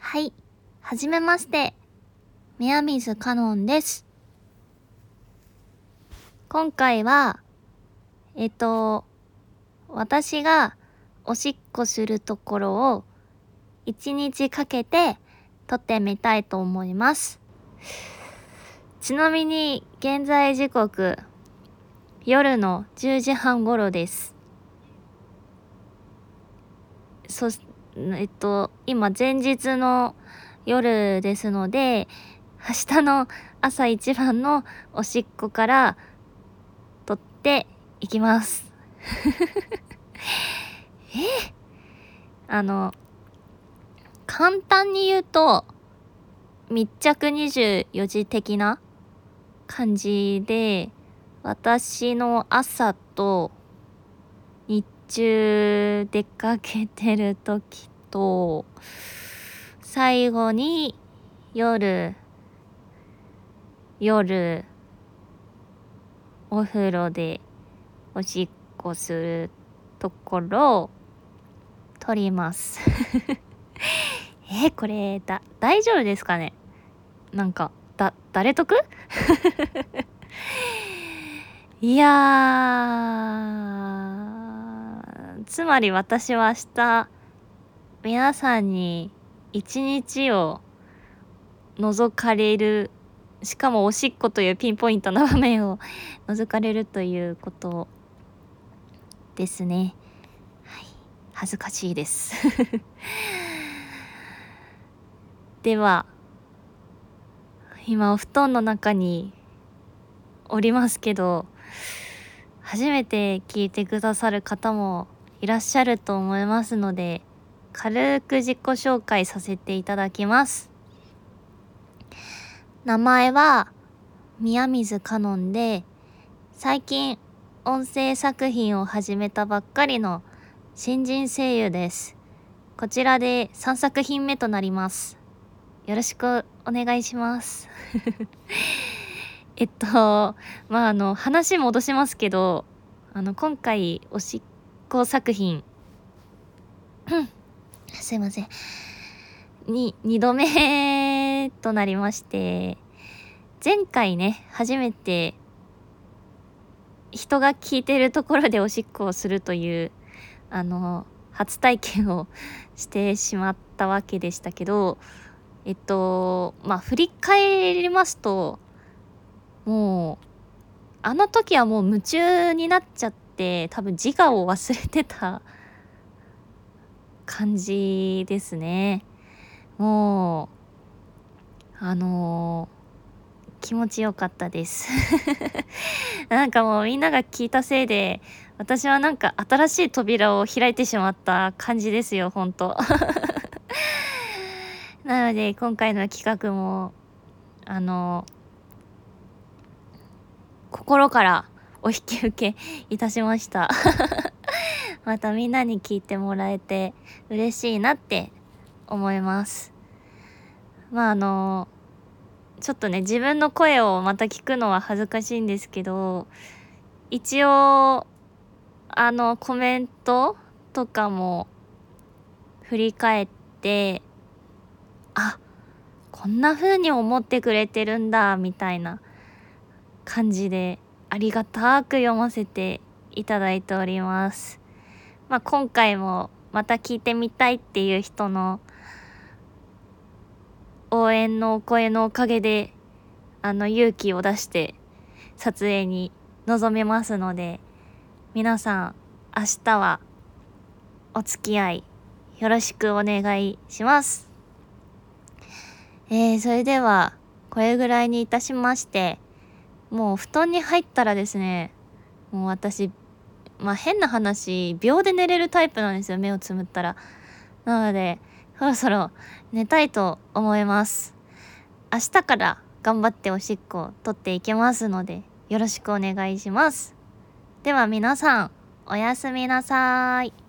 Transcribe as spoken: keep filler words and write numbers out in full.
はい、はじめまして、宮水かのんです。今回は、えっと、私がおしっこするところを一日かけて撮ってみたいと思います。ちなみに現在時刻、夜のじゅうじはん頃です。そし、えっと、今前日の夜ですので、明日の朝一番のおしっこから撮っていきます。えあの、簡単に言うと、密着にじゅうよじ的な感じで、私の朝と日中出かけてる時と、最後に夜、夜、お風呂でおしっこするところを撮ります。えー、これ、だ、大丈夫ですかね？なんか、だ、誰得いやー、つまり私は明日、皆さんに一日を覗かれる、しかもおしっこというピンポイントな場面を覗かれるということですね。はい、恥ずかしいです。では、今お布団の中におりますけど、初めて聞いてくださる方もいらっしゃると思いますので、軽く自己紹介させていただきます。名前は宮水かのんで、最近音声作品を始めたばっかりの新人声優です。こちらでさんさく品目となります。よろしくお願いします。えっと、まあ、あの、話戻しますけど、あの、今回、おしっこ作品、すいません。に、二度目となりまして、前回ね、初めて、人が聞いてるところでおしっこをするという、あの、初体験をしてしまったわけでしたけど、えっと、まあ、振り返りますと、もう、あの時はもう夢中になっちゃって、多分自我を忘れてた感じですね。もう、あのー、気持ちよかったです。なんかもうみんなが聞いたせいで、私はなんか新しい扉を開いてしまった感じですよ、ほんと。なので今回の企画も、あのー、心からお引き受けいたしました。またみんなに聞いてもらえて嬉しいなって思います。まああのちょっとね、自分の声をまた聞くのは恥ずかしいんですけど、一応あのコメントとかも振り返って、あ、こんな風に思ってくれてるんだみたいな感じでありがたく読ませていただいております。まあ今回もまた聞いてみたいっていう人の応援のお声のおかげで、あの勇気を出して撮影に臨めますので、皆さん明日はお付き合いよろしくお願いします。えー、それではこれぐらいにいたしまして、もう布団に入ったらですね、もう私、まあ変な話、秒で寝れるタイプなんですよ、目をつむったら。なので、そろそろ寝たいと思います。明日から頑張っておしっこを取っていきますので、よろしくお願いします。では皆さん、おやすみなさーい。